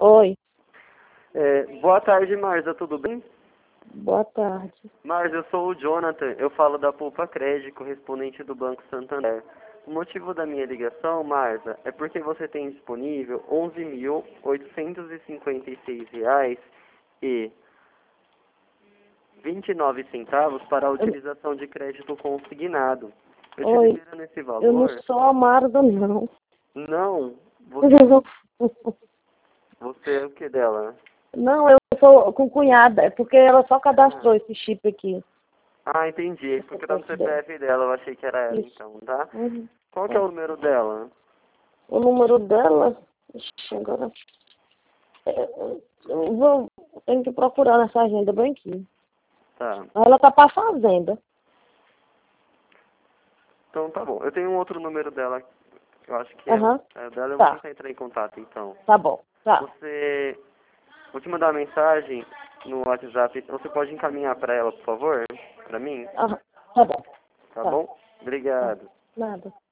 Oi, Boa tarde, Marza, tudo bem? boa tarde. Marza, eu sou o Jonathan, eu falo da Poupa Crédito, correspondente do Banco Santander. O motivo da minha ligação, Marza, é porque você tem disponível R$ 11.856,29 para a Eu- utilização de crédito consignado. Eu te Oi, libero nesse eu não valor? sou a Marza, não. Não, você é o que dela? Não, eu sou com cunhada, é porque ela só cadastrou Ah, esse chip aqui. entendi, porque tá no CPF dela. CPF dela, eu achei que era ela Isso. então, tá? Uhum. Qual que é É. o número dela? O número dela, ixi, agora, tenho que procurar nessa agenda bem aqui. Tá. Ela tá pra fazenda. Então tá bom. Eu tenho um outro número dela, eu acho que é o Aham, é o dela, eu vou tá, tentar entrar em contato então. tá bom, tá. Você. Vou te mandar uma mensagem no WhatsApp. Você pode encaminhar pra ela, por favor? Pra mim? Aham, tá bom, Tá tá, bom? tá. Obrigado. Nada.